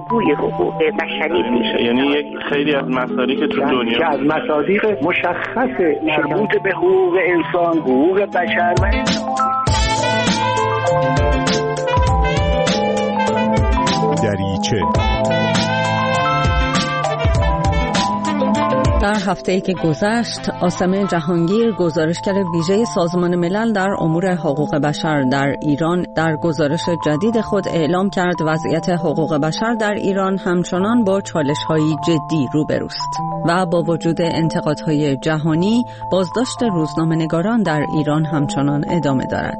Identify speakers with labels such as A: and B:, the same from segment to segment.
A: بلندگوی حقوق بشری میشه.
B: یعنی خیلی از مصادیق تو دنیا
C: که از مصادیق مشخص مربوط به حقوق انسان، حقوق بشر و
D: دریچه.
E: در هفته‌ای که گذشت، عاصمه جهانگیر، گزارشگر ویژه سازمان ملل در امور حقوق بشر در ایران، در گزارش جدید خود اعلام کرد وضعیت حقوق بشر در ایران همچنان با چالش‌های جدی روبروست و با وجود انتقادهای جهانی، بازداشت روزنامه‌نگاران در ایران همچنان ادامه دارد.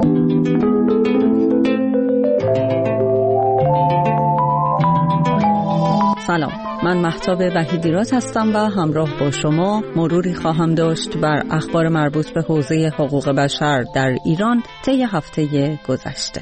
E: سلام، من مهتاب وحیدیرات هستم و همراه با شما مروری خواهم داشت بر اخبار مربوط به حوزه حقوق بشر در ایران طی هفته گذشته.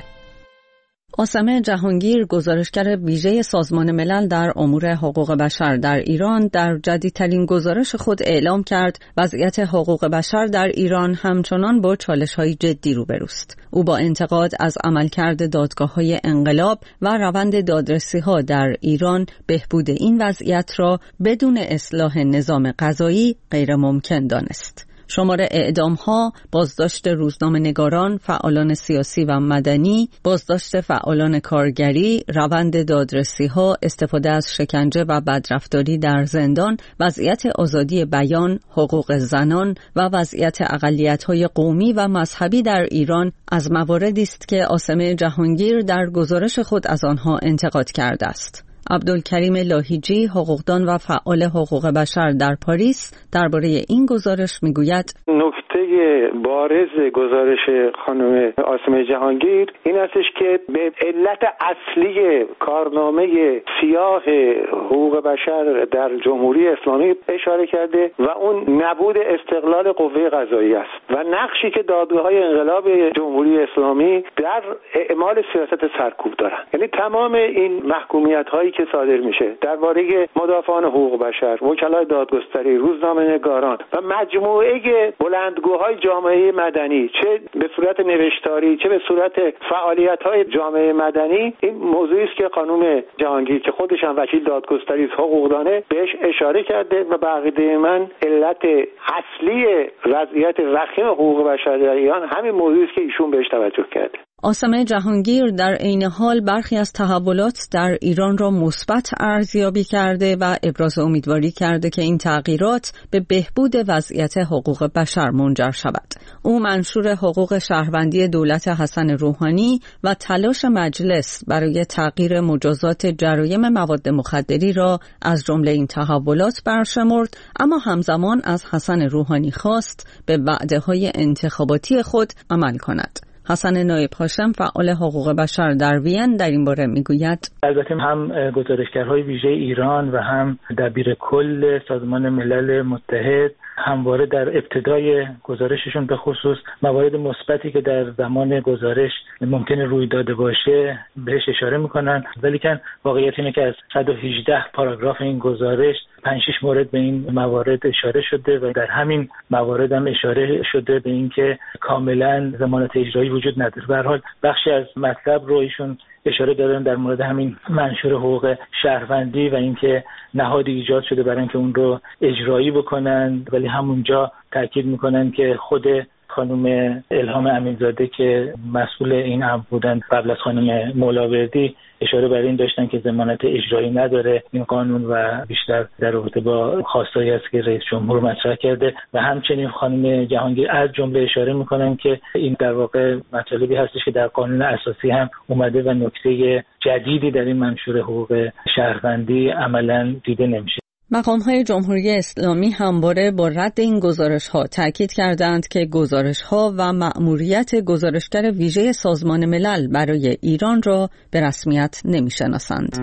E: عاصمه جهانگیر، گزارشگر ویژه سازمان ملل در امور حقوق بشر در ایران، در جدیدترین گزارش خود اعلام کرد وضعیت حقوق بشر در ایران همچنان با چالش‌های جدی روبروست. او با انتقاد از عملکرد دادگاه‌های انقلاب و روند دادرسی‌ها در ایران، بهبود این وضعیت را بدون اصلاح نظام قضایی غیر ممکن دانست. شمار اعدام‌ها، بازداشت روزنامه‌نگاران، فعالان سیاسی و مدنی، بازداشت فعالان کارگری، روند دادرسی‌ها، استفاده از شکنجه و بدرفتاری در زندان، وضعیت آزادی بیان، حقوق زنان و وضعیت اقلیت‌های قومی و مذهبی در ایران از مواردی است که عاصمه جهانگیر در گزارش خود از آنها انتقاد کرده است. عبدالکریم لاهیجی، حقوقدان و فعال حقوق بشر در پاریس، درباره این گزارش میگوید:
F: نکته بارز گزارش خانم عاصمه جهانگیر این استش که به علت اصلی کارنامه سیاه حقوق بشر در جمهوری اسلامی اشاره کرده و اون نبود استقلال قوه قضاییه است و نقشی که دادگاه‌های انقلاب جمهوری اسلامی در اعمال سیاست سرکوب دارند. یعنی تمام این محکومیت‌هایی که صادر میشه درباره مدافعان حقوق بشر، وکلای دادگستری، روزنامه‌نگاران و مجموعه بلندگوهای جامعه مدنی، چه به صورت نوشتاری چه به صورت فعالیت‌های جامعه مدنی، این موضوعی است که خانم جهانگیر که خودش هم وکیل دادگستری است، حقوقدانه، بهش اشاره کرده و به عقیده من علت اصلی وضعیت وخیم حقوق بشر در ایران همین موضوعی است که ایشون بهش توجه کرده.
E: عاصمه جهانگیر در عین حال برخی از تحولات در ایران را مثبت ارزیابی کرده و ابراز امیدواری کرده که این تغییرات به بهبود وضعیت حقوق بشر منجر شود. او منشور حقوق شهروندی دولت حسن روحانی و تلاش مجلس برای تغییر مجازات جرایم مواد مخدری را از جمله این تحولات برشمرد، اما همزمان از حسن روحانی خواست به وعده‌های انتخاباتی خود عمل کند. حسن نایب هاشم، فعال حقوق بشر در وین، در این باره میگوید:
G: البته هم گزارشگرهای ویژه ایران و هم دبیر کل سازمان ملل متحد همواره در ابتدای گزارششون به خصوص موارد مثبتی که در زمان گزارش ممکنه روی داده باشه بهش اشاره میکنن، ولیکن واقعیت اینه که از 118 پاراگراف این گزارش 5-6 مورد به این موارد اشاره شده و در همین موارد هم اشاره شده به اینکه کاملا ضمانت اجرایی وجود نداره. به هر حال بخشی از مطلب رو ایشون اشاره دادن در مورد همین منشور حقوق شهروندی و اینکه نهادی ایجاد شده برای اینکه اون رو اجرایی بکنن، ولی همونجا تاکید میکنن که خود خانم الهام امینزاده که مسئول این امر بودن قبل از خانم مولاوردی اشاره بر این داشتن که ضمانت اجرایی نداره این قانون و بیشتر در رابطه با خواستایی است که رئیس جمهور مطرح کرده و همچنین خانم جهانگیر از جمله اشاره میکنن که این در واقع مطالبی هستش که در قانون اساسی هم اومده و نکته جدیدی در این منشور حقوق شهروندی عملاً دیده نمیشه.
E: مقام‌های جمهوری اسلامی همواره با رد این گزارش‌ها تأکید کردند که گزارش‌ها و مأموریت گزارشگر ویژه سازمان ملل برای ایران را به رسمیت نمی‌شناسند.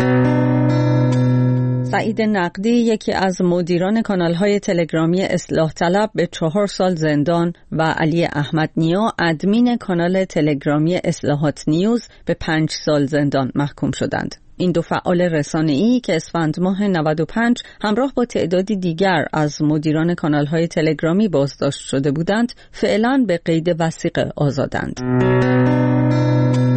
E: سعید نقدی، یکی از مدیران کانال‌های تلگرامی اصلاح طلب، به 4 سال زندان و علی احمد نیا، ادمین کانال تلگرامی اصلاحات نیوز، به 5 سال زندان محکوم شدند. این دو فعال رسانه‌ای که اسفند ماه 95 همراه با تعدادی دیگر از مدیران کانال‌های تلگرامی بازداشت شده بودند، فعلاً به قید وثیقه آزادند.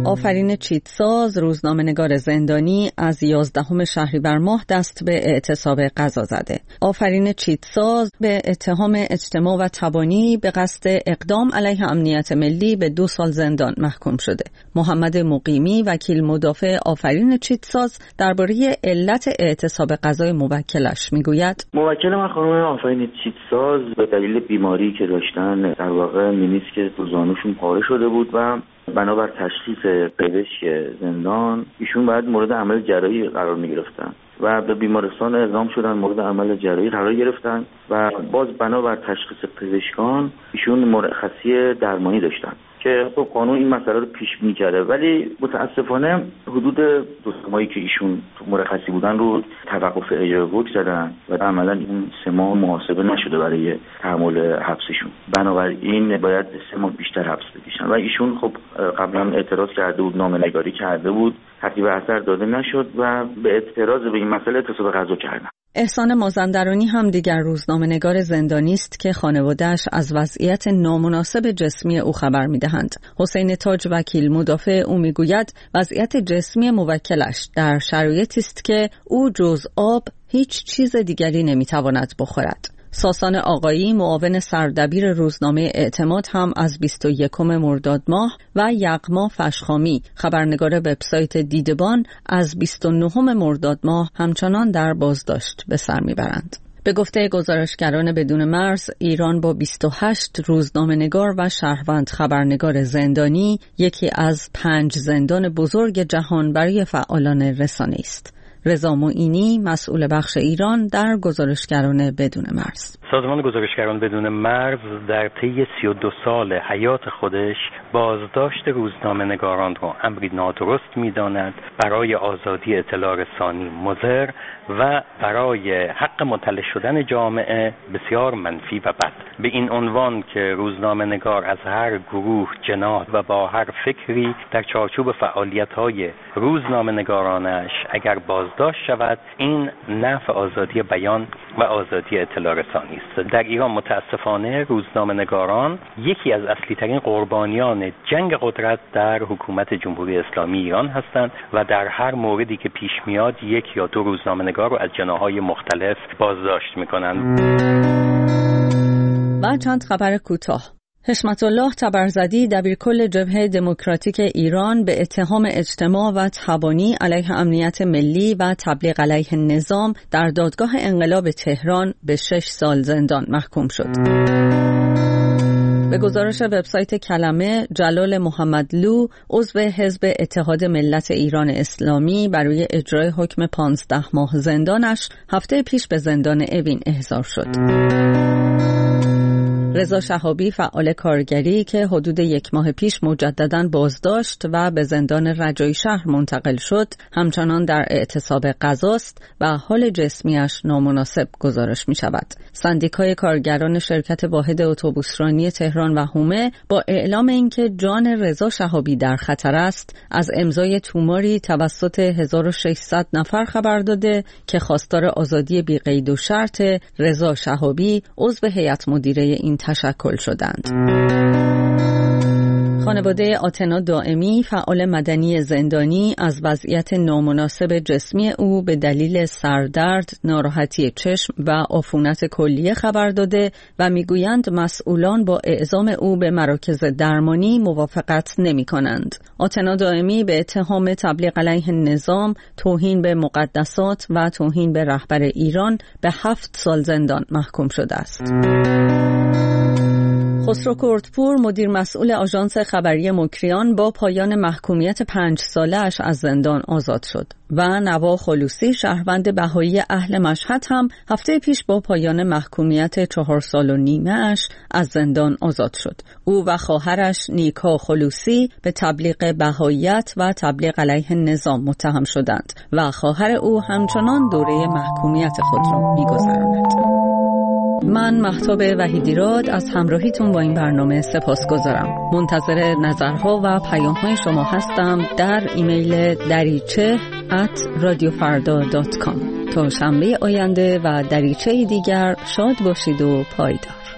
E: آفرین چیتساز، روزنامه‌نگار زندانی، از 11 شهریور ماه دست به اعتصاب غذا زده. آفرین چیتساز به اتهام اجتماع و تبانی به قصد اقدام علیه امنیت ملی به 2 سال زندان محکوم شده. محمد مقیمی، وکیل مدافع آفرین چیتساز، درباره علت اعتصاب غذای موکلش میگوید:
H: موکل من خانم آفرین چیتساز به دلیل بیماری که داشتن، در واقع مینیسک تو زانوشون پاره شده بود و بنابر تشخیص پزشک زندان ایشون باید مورد عمل جراحی قرار می‌گرفتن و به بیمارستان اعزام شدن، مورد عمل جراحی قرار گرفتن و باز بنابر تشخیص پزشکان ایشون مرخصی درمانی داشتن که خب قانون این مسئله رو پیش بینی کرده، ولی متاسفانه حدود 2 ماهی که ایشون تو مرخصی بودن رو توقف اجرای حکم زدن و عملاً این 3 ماه محاسبه نشده برای تحمل حبسشون. بنابراین باید 3 ماه بیشتر حبس بکشن و ایشون خب قبلا اعتراض کرده بود، نامه‌نگاری کرده بود، ترتیب اثر داده نشد و به اعتراض به این مسئله اعتصاب غذا کردن.
E: احسان مازندرانی هم دیگر روزنامه‌نگار زندانی است که خانواده‌اش از وضعیت نامناسب جسمی او خبر می‌دهند. حسین تاج، وکیل مدافع او، می‌گوید وضعیت جسمی موکلش در شرایطی است که او جز آب هیچ چیز دیگری نمی‌تواند بخورد. ساسان آقایی، معاون سردبیر روزنامه اعتماد، هم از 21 مرداد ماه و یغما فشخامی، خبرنگار وبسایت دیدبان، از 29 مرداد ماه همچنان در بازداشت به سر میبرند. به گفته گزارشگران بدون مرز، ایران با 28 روزنامه‌نگار و شهروند خبرنگار زندانی یکی از 5 زندان بزرگ جهان برای فعالان رسانه است. رضا معینی، مسئول بخش ایران در گزارشگران بدون مرز:
I: سازمان گزارشگران بدون مرز در طی 32 سال حیات خودش بازداشت روزنامه‌نگاران را امری نادرست می‌داند، برای آزادی اطلاع رسانی مضر و برای حق مطلع شدن جامعه بسیار منفی و بد. به این عنوان که روزنامه‌نگار از هر گروه، جناح و با هر فکری در چارچوب فعالیت‌های روزنامه‌نگارانش اگر بازداشت شود، این نفع آزادی بیان و آزادی اطلاع رسانی است. در ایران متاسفانه روزنامه‌نگاران یکی از اصلی ترین قربانیان جنگ قدرت در حکومت جمهوری اسلامی ایران هستند و در هر موردی که پیش میاد 1 یا 2 روزنامه‌نگار رو از جناح‌های مختلف بازداشت می‌کنند.
E: و چند خبر کوتاه. حشمت الله تبرزدی، دبیرکل جبهه دموکراتیک ایران، به اتهام اجتماع و تبانی علیه امنیت ملی و تبلیغ علیه نظام در دادگاه انقلاب تهران به 6 سال زندان محکوم شد. به گزارش وبسایت کلمه، جلال محمدلو، عضو حزب اتحاد ملت ایران اسلامی، برای اجرای حکم 15 ماه زندانش هفته پیش به زندان اوین احضار شد. رضا شهابی، فعال کارگری که حدود 1 ماه پیش مجدداً بازداشت و به زندان رجایی شهر منتقل شد، همچنان در اعتصاب غذاست و حال جسمیش نامناسب گزارش می شود. سندیکای کارگران شرکت واحد اتوبوسرانی تهران و حومه با اعلام اینکه جان رضا شهابی در خطر است، از امضای توماری توسط 1600 نفر خبر داده که خواستار آزادی بی قید و شرط رضا شهابی، عضو هیئت مدیره این تشکل شدند. خانواده آتنا دائمی، فعال مدنی زندانی، از وضعیت نامناسب جسمی او به دلیل سردرد، ناراحتی چشم و عفونت کلیه خبر داده و میگویند مسئولان با اعزام او به مراکز درمانی موافقت نمی کنند. آتنا دائمی به اتهام تبلیغ علیه نظام، توهین به مقدسات و توهین به رهبر ایران به 7 سال زندان محکوم شده است. خسرو کردپور، مدیر مسئول آژانس خبری مکریان، با پایان محکومیت 5 ساله‌اش از زندان آزاد شد و نوا خلوصی، شهروند بهایی اهل مشهد، هم هفته پیش با پایان محکومیت 4 سال و نیمه‌اش از زندان آزاد شد. او و خواهرش نیکا خلوصی به تبلیغ بهاییت و تبلیغ علیه نظام متهم شدند و خواهر او همچنان دوره محکومیت خود را می‌گذراند. من مهتاب وحیدیراد از همراهیتون با این برنامه سپاسگزارم. منتظر نظرها و پیام‌های شما هستم در ایمیل dariche@radiofarda.com. تا شنبه آینده و دریچه دیگر شاد باشید و پایدار.